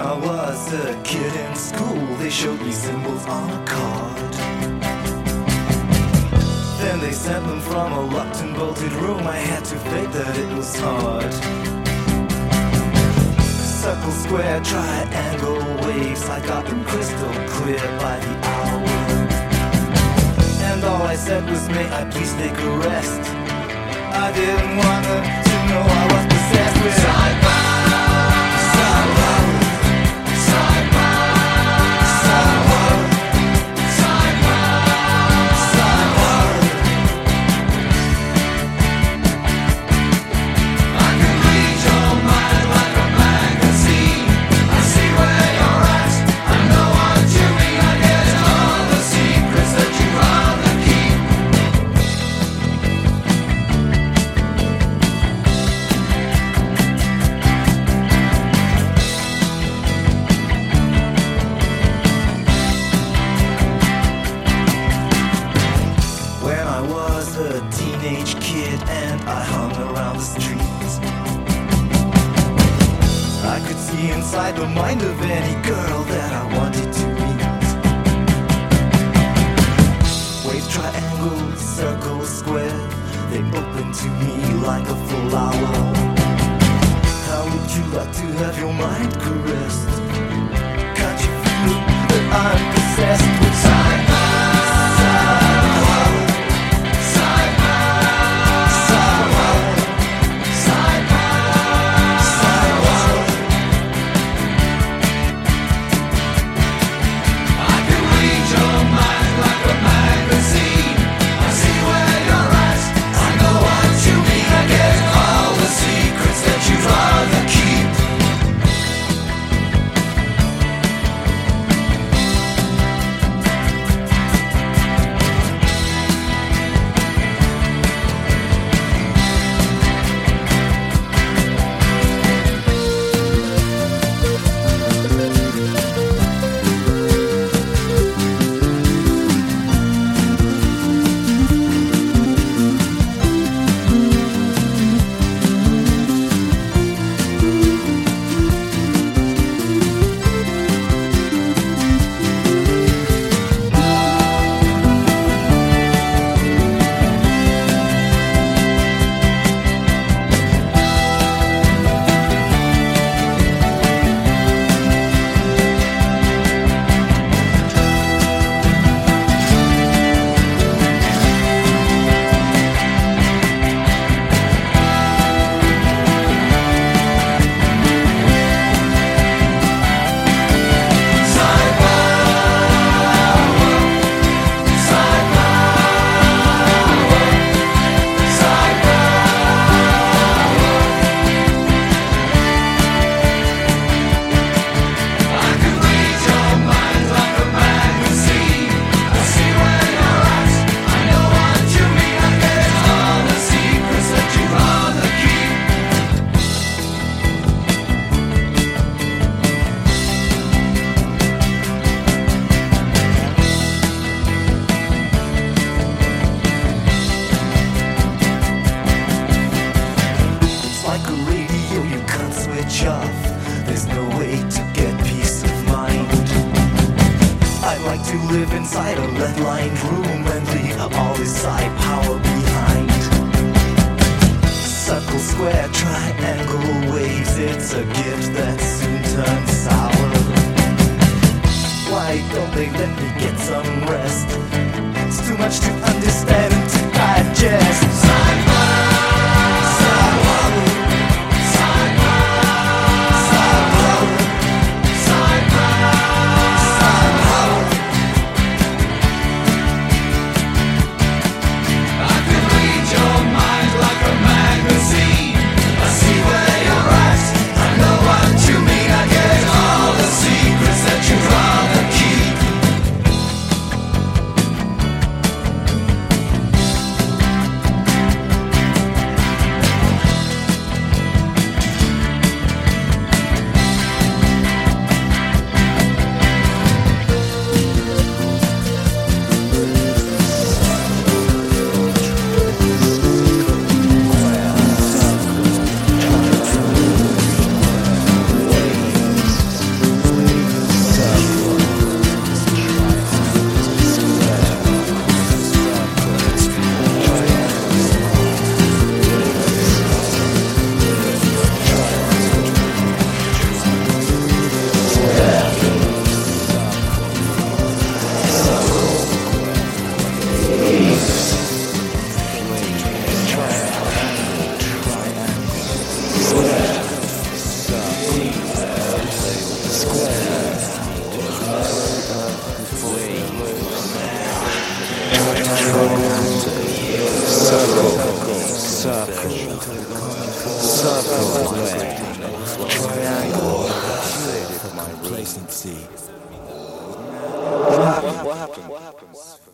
I was a kid in school, they showed me symbols on a card. Then they sent them from a locked and bolted room. I had to fake that it was hard. Circle, square, triangle, waves, I got them crystal clear by the hour. And all I said was, may I please take a rest. I didn't want her to know I was possessed with Sci-Fi. Teenage kid and I hung around the streets. I could see inside the mind of any girl that I wanted to meet. Wave, triangle, circle, square, they open to me like a flower. How would you like to have your mind caressed? Can't you feel that I'm possessed with Sci-Fi? There's no way to get peace of mind. I'd like to live inside a lead-lined room and leave all this side power behind. Circle, square, triangle, waves, it's a gift that soon turns sour. Why don't they let me get some rest? It's too much to understand and to digest. I see where you're at. I know what you mean. decency. What happened?